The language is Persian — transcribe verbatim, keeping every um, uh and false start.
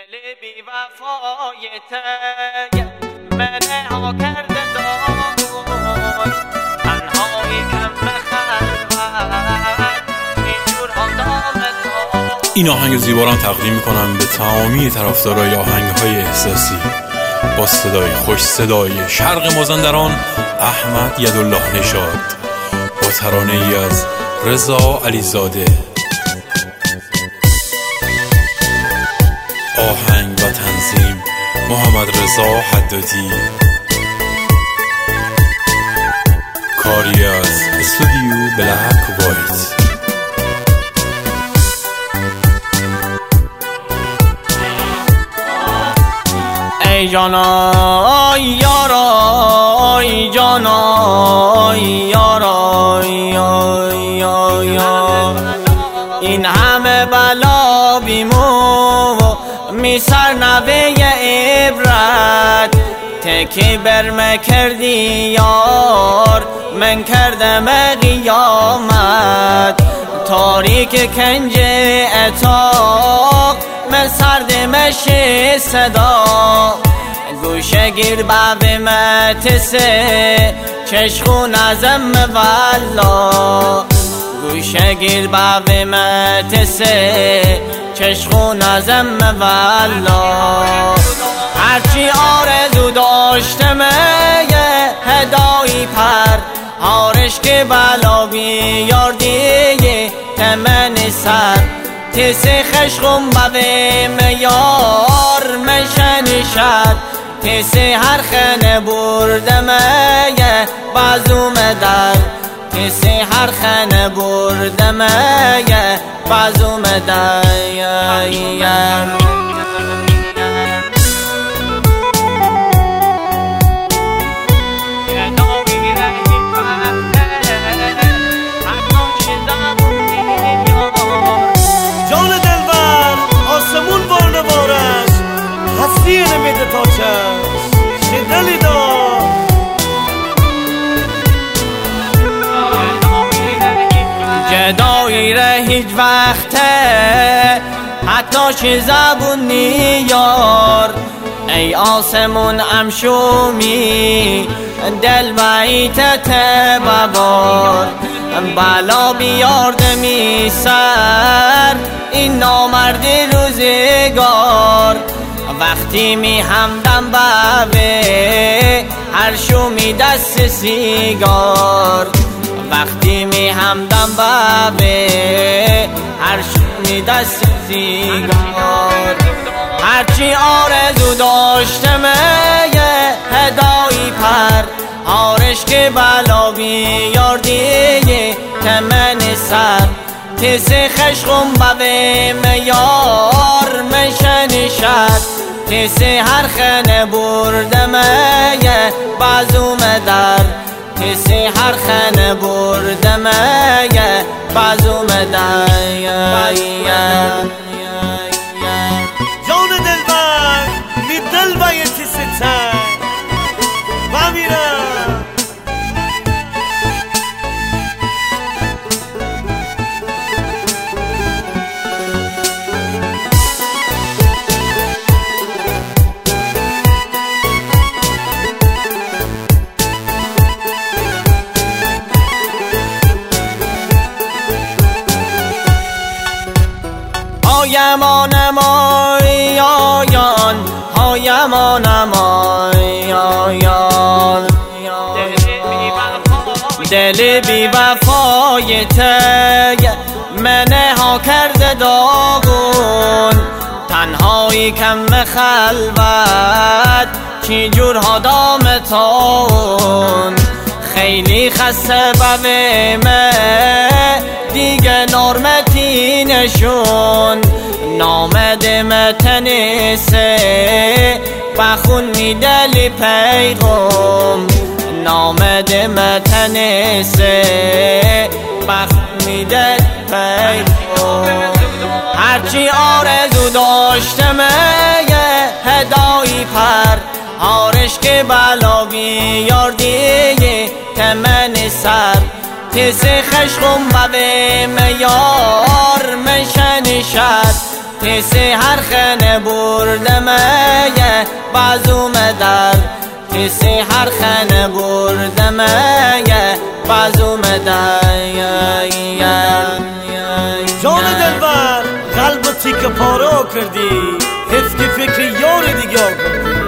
دل بی وفایت منه ها کرده دار تنهایی کم بخلوت اینجور ها دامت. این آهنگ زیبا را تقدیم میکنم به تمامی طرفدارای آهنگ‌های احساسی با صدای خوش صدای شرق مازندران احمد یدالله نژاد با ترانه ای از رضا علیزاده. آهنگ و تنظیم محمد رضا حدادی. کاری از استودیو بلک وایت. ای جانا ای یارا ای جانا ای یارا ای یارا این همه بلا بیمو می سر نوه عبرت تکی برم کردی یار من کردم قیامت تاریک کنج اتاق من سردمش صدا گوشه گیر باب متسه چشخون ازم والا گوشه گیر باب متسه چشخون ازم والا هرچی آرزو داشتم یه هدایی پر آرش که بلا بیار دیگه تمن سر تیسی خشخون بابه میار مشن شد تیسی هر خانه بردم یه بازوم در تیسی هر خانه بردم یه بازوم در نمیده تا چشم شدلی دار جدایی ره هیچ وقته حتی چه زبونی یار ای آسمون امشومی دل بایت تبابار بلا بیاردمی سر این نامرد روزگار وقتی می همدم بابه هر شو می دست سیگار وقتی می همدم بابه هر شو می دست سیگار هرچی آرزو داشتم یه هدایی پر آرش که بلا بیار دیگه تمن سر تیسی خشخون بابه میار مشن شد تیسی هر خانه بردم یه بازوم در تیسی هر خانه بردم یه بازوم در جان دلبر می دل باید تیسی تر و میرم هایمان مای آیان هایمان مای آیان دل بی وفای تگ منه ها کرده داغون تنهایی کم خلوت چی جور ها دامتون خیلی خسته ببیمه دیگه نارمتی نشون نامده متنسه بخون میدلی پیغم نامده متنسه بخون میدلی پیغم هرچی آرزو داشتم یه هدایی پر آرش که بلا بیار دیگه تمن سر تیسی خشخون بابه میار مشن شد تیسی هر خانه بردمه بازوم در تیسی هر خانه بردمه بازوم در جان دلبر قلب تیک پارو کردی، حفظ که فکر یار دیگه کردی.